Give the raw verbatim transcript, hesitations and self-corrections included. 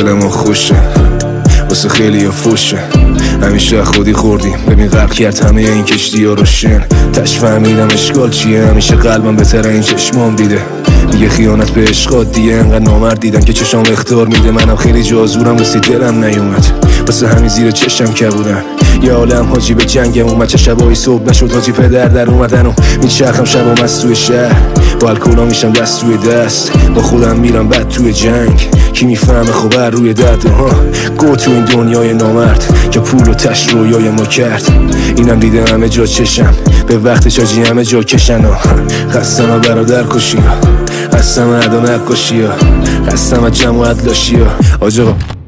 دل ما خوشه، واسه خیلی فوشه. همیشه خودی خوردیم، ببین غرق کرد همه این کشتی ها رو شن. تش فهمیدم اشکال چیه، همیشه قلبم بهتره این چشمام دیده. دیگه خیانت به عشقات دیگه انقدر نامرد دیدم که چشام اختار میده. منم خیلی جازورم واسه دلم نیومد، واسه همین زیر چشم که بودن. یه عالم حاجی به جنگم اومد، چه شبایی صبح نشد حاجی پدر در اومدن و میچرخم شبام از توی شهر. با الکولا میشم دست توی دست، با خودم میرم بعد توی جنگ. کی میفهمه خب بر روی درد ها گو تو این دنیای نامرد که پول و تش رویای ما کرد. اینم دیده همه جا چشم به وقت چاجی همه جا کشن ها. خستم برادر کشی ها، خستم عدا نقاشی ها، خستم جمع و عدلاشی ها. آج آقا